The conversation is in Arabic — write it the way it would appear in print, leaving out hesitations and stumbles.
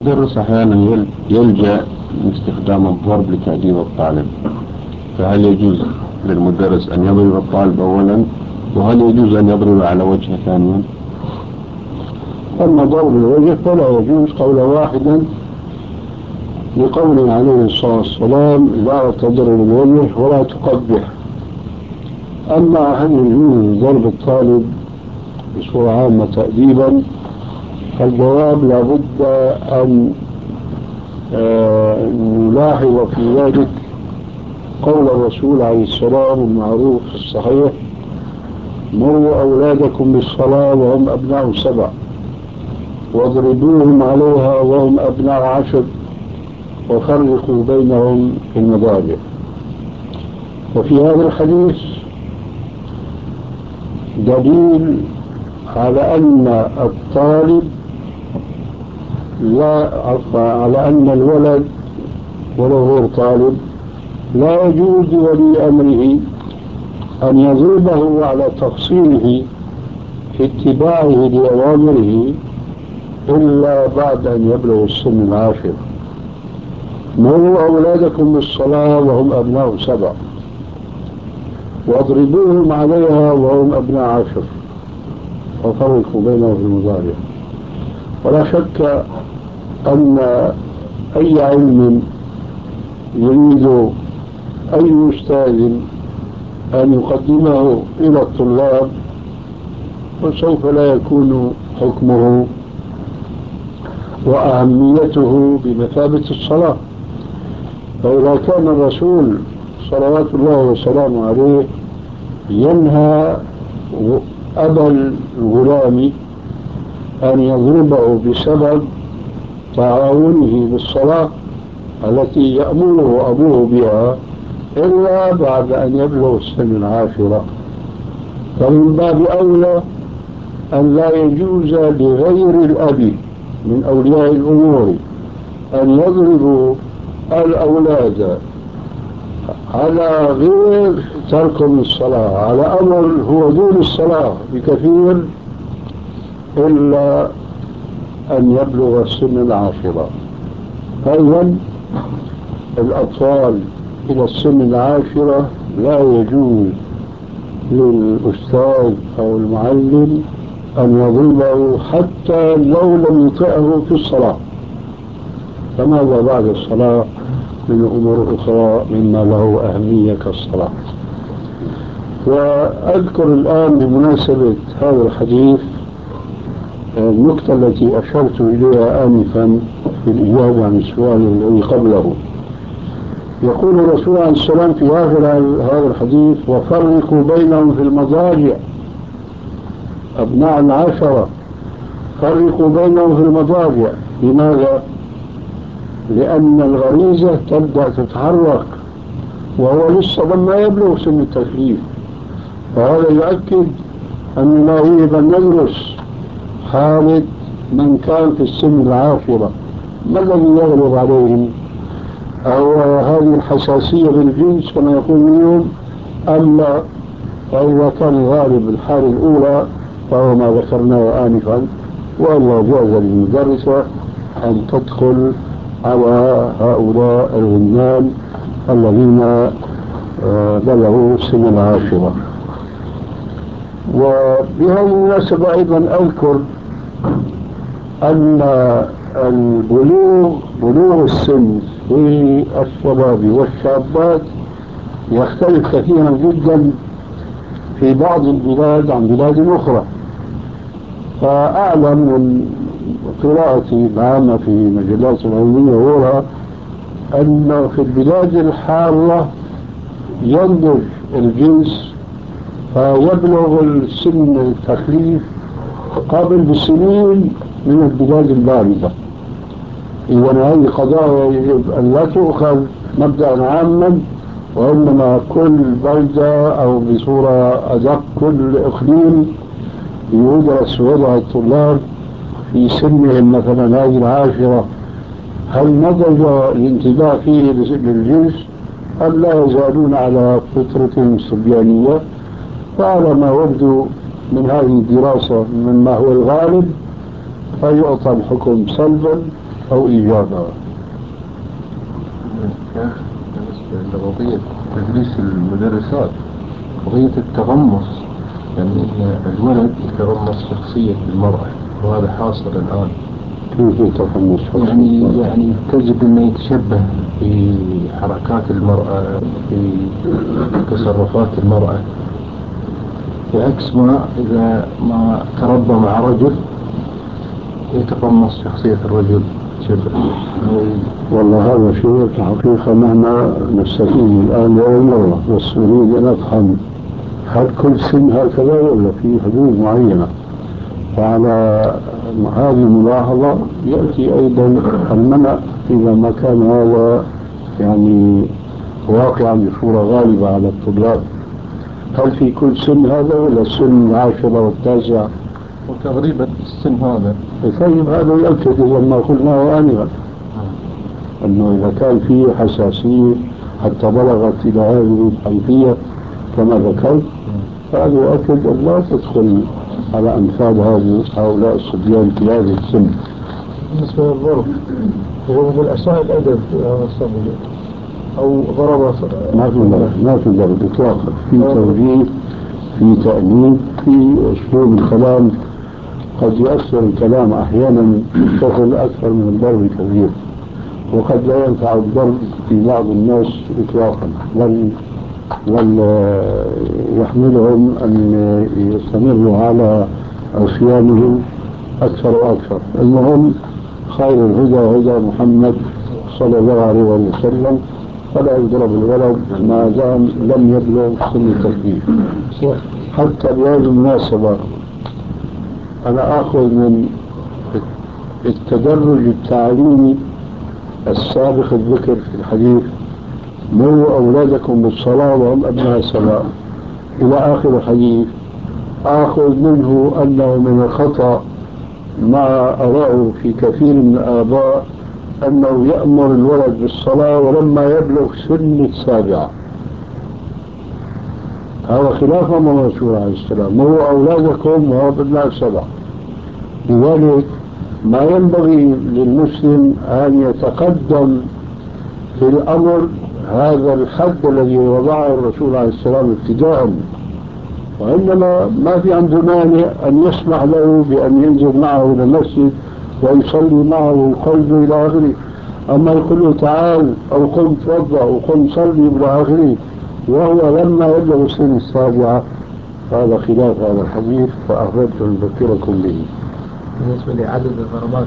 المدرس أحيانا يلجأ لاستخدام الضرب لتأديب الطالب، فهل يجوز للمدرس أن يضرب الطالب أولا؟ وهل يجوز أن يضرب على وجهه ثانيا؟ أما ضرب الوجه فلا يجوز قولا واحدا لقوله عليه الصلاة والسلام: لا تضرب الوجه ولا تقبح. أما هل يجوز ضرب الطالب بصورة عامة تأديبا؟ فالجواب لابد أن نلاحظ في ذلك قول الرسول عليه السلام المعروف في الصحيح: مروا أولادكم بالصلاة وهم أبناء 7 واضربوهم عليها وهم أبناء 10 وفرقوا بينهم في المضاجع. وفي هذا الحديث دليل على أن الطالب على أن الولد ولو غير طالب لا يجوز لولي أمره أن يضربه على تقصيره في اتباعه لأوامره إلا بعد أن يبلغ السن 10. مروا أولادكم بالصلاة وهم أبناء 7 واضربوهم عليها وهم أبناء 10 وفرقوا بينهم في المضاجع. ولا شك أن أي علم يريد أي أستاذ أن يقدمه إلى الطلاب وسوف لا يكون حكمه وأهميته بمثابة الصلاة. فإذا كان الرسول صلوات الله وسلامه عليه ينهى أبا الغلام أن يضربه بسبب تعاونه بالصلاة التي يأمره أبوه بها إلا بعد أن يبلغ السن 10، فمن باب أولى أن لا يجوز لغير الأب من أولياء الأمور أن يضربوا الأولاد على غير ترك الصلاة، على أمر هو دون الصلاة بكثير، إلا أن يبلغ السن 10. أيضا الأطفال إلى السن 10 لا يجوز للأستاذ أو المعلم أن يضربه حتى لو لم يطعه في الصلاة، فماذا بعد الصلاة من أمور أخرى مما له أهمية كالصلاة. وأذكر الآن بمناسبة هذا الحديث النقطة التي أشرت إليها آنفا في الإجابة عن السؤال الذي قبله. يقول الرسول عليه السلام في آخر هذا الحديث: وفرقوا بينهم في المضاجع. أبناء 10 فرقوا بينهم في المضاجع. لماذا؟ لأن الغريزة تبدأ تتحرك وهو لسه لما يبلغ سن التكليف، فهذا يؤكد أننا يجب أن ندرس حالة من كان في السن 10 ما الذي يغلب عليهم، أو هذه الحساسية بالجنس كما يقول اليوم، أما فإذا كان غالب الحالة الأولى فهو ما ذكرناه آنفا، والله جاز للمدرسة أن تدخل على هؤلاء الغلمان الذين بلغوا سن 10. وبهذه المناسبة أيضا أذكر أن بلوغ السن في الشباب والشابات يختلف كثيرا جدا في بعض البلاد عن بلاد أخرى. فأعلم من قراءتي العامة في مجلات العلمية وغيرها أن في البلاد الحارة ينضج الجنس فيبلغ السن التكليف قبل بسنين من البلاد الباردة. إذن هذه قضايا يجب أن لا تؤخذ مبدأ عاما، وإنما كل بلدة أو بصورة أدق كل إقليم يدرس وضع الطلاب في سنهم. مثلا هذه 10 هل نضج الانتباه فيه للجنس أم لا يزالون على فطرة صبيانية؟ وعلى ما يبدو من هذه الدراسة مما هو الغالب فيعطى الحكم سلبا، أو إيجابا؟ بالنسبة لقضية تدريس المدرسات، قضية التغمص، يعني إن الولد يتغمص شخصية المرأة، وهذا حاصل الآن. كيف يتغمص؟ يعني تجد أنه يتشبه في حركات المرأة، في تصرفات المرأة، بعكس ما إذا ما تربى مع رجل يتقمص شخصية الرجل شبه. والله هذا شيء في الحقيقة مهما نستفيد الآن لأول مرة، بس أريد أن أفهم هل كل سن هكذا ولا في حدود معينة؟ وعلى هذه الملاحظة يأتي أيضا المنع إذا ما كان هذا يعني واقعا بصورة غالبة على الطلاب. هل في كل سن هذا ولا السن العاشرة والتاسعة؟ وتقريبا السن هذا. طيب هذا يؤكد ما قلناه آنفا، أنه إذا كان فيه حساسية حتى بلغت إلى هذه الحيثية كما ذكرت، هذا يؤكد أن لا تدخل على أمثال هؤلاء الصبيان في هذه السن. بالنسبة للضرب، هو من أساء الأدب هذا الصبي أو ضرب، ما في ضرب إطلاقا، في توجيه، في تأنيب، في أسلوب الكلام. قد يؤثر الكلام أحيانا بشكل أكثر من الضرب كثير، وقد لا ينفع الضرب في بعض الناس إطلاقا، بل يحملهم أن يستمروا على عصيانهم أكثر وأكثر. المهم خير الهدى هدى محمد صلى الله عليه وسلم، فلا يضرب الولد ما دام لم يبلغ سن التكليف. حتى بهذه المناسبة أنا آخذ من التدرج التعليمي السابق الذكر في الحديث: مروا أولادكم بالصلاة وهم أبناء صلاة إلى آخر الحديث. آخذ منه أنه من الخطأ ما أراه في كثير من الآباء أنه يأمر الولد بالصلاة ولما يبلغ سن السابعة. هذا خلاف أمر الرسول عليه السلام: مروا أولادكم وهم أبناء سبع. لذلك ما ينبغي للمسلم أن يتقدم في الأمر هذا الحد الذي وضعه الرسول عليه السلام ابتداء، وإنما ما في عنده مانع أن يسمح له بأن ينزل معه إلى المسجد ويصلي معه ويقلده إلى آخره. أما يقول له تعال أو قم توضأ أو قم صلي إلى آخره وهو لما يبلغ سن السابعة، هذا خلاف هذا الحديث، فأردت أن أذكركم به. بالنسبة لعدد الضربات